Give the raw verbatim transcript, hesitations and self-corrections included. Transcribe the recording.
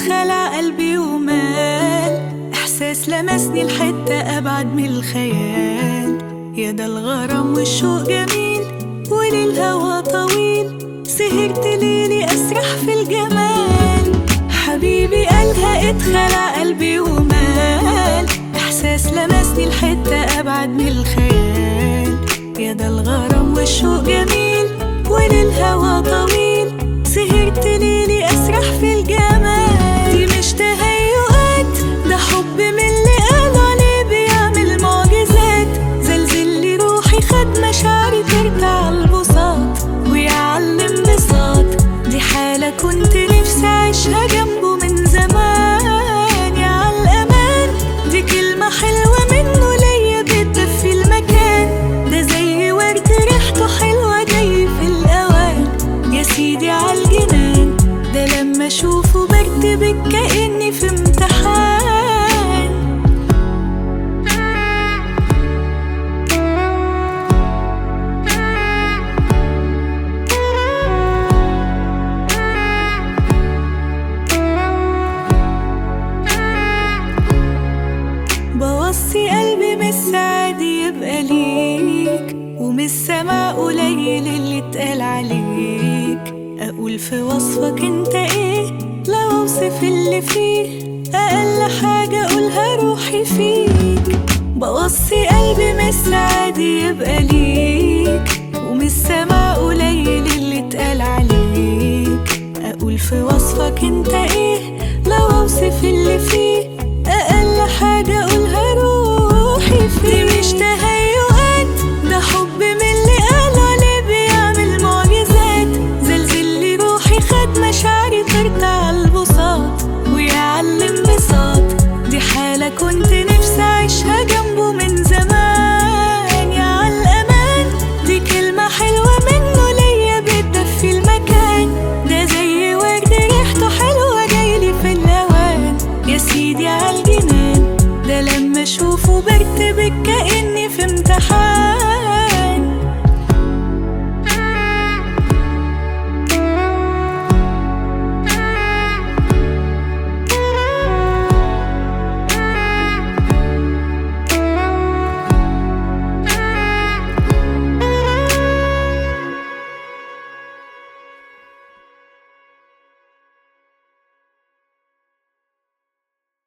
اتخلع قلبي ومال، إحساس لمسني لحتة أبعد من الخيال. يا ده الغرام والشوق جميل وللهوى طويل، سهرت ليلي أسرح في الجمال. حبيبي قالها اتخلع قلبي ومال، إحساس لمسني لحتة أبعد من الخيال. يا ده الغرام والشوق جميل وللهوى طويل، سهرت ليلي أسرح في الجمال. دي مش تهيؤات، ده حب من اللي قالوا عليه بيعمل معجزات. زلزل روحي خد مشاعري ترجع البساط ويعلم بساط. دي حالة كنت نفسي أعيشها جنبه من زمان. يا عالأمان، دي كلمة حلوة منه ليا بتدفي المكان. ده زي ورد ريحته حلوة جاي في الأوان. يا سيدي عالجنان، ده لما أشوفه برتبك كأني في امتحان. بوصي قلبي مش عادي يبقى ليك، ومش سمع قليل اللي اتقال عليك. اقول في وصفك انت ايه لو اوصف اللي فيه؟ اقل حاجة اقولها روحي فيك. بوصي قلبي مش عادي يبقى ليك، ومش سمع قليل اللي اتقال عليك. اقول في وصفك انت ايه لو اوصف اللي فيه؟ اقل حاجة اقولها روحي فيك. دي مش تهيؤات، ده حب من اللي قالوا عليه بيعمل معجزات. زلزل روحي خد مشاعري